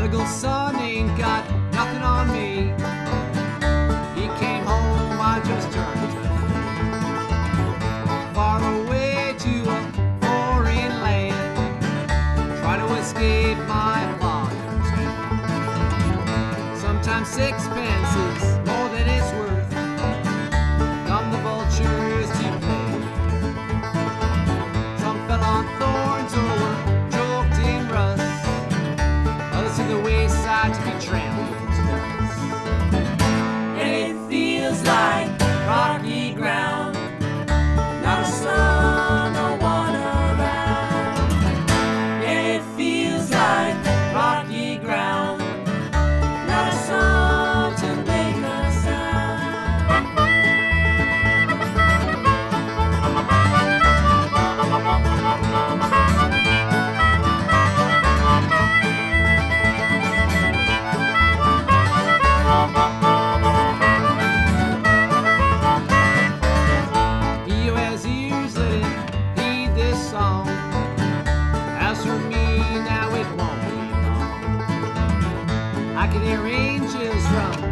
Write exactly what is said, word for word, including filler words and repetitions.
Prodigal son ain't got nothing on me. He came home, I just turned far away to a foreign land, try to escape my father's hand. Sometimes sixpence is more than it's worth. Come the vultures to play. Some fell on thorns or were choked in rust, others to the wayside to be trampled. And it feels like rocky ground, not a sun, no one around. And it feels like rocky ground, not a sun to make a sound. He who has ears, let him heed this song. As for me, now it won't be long. I can hear angels from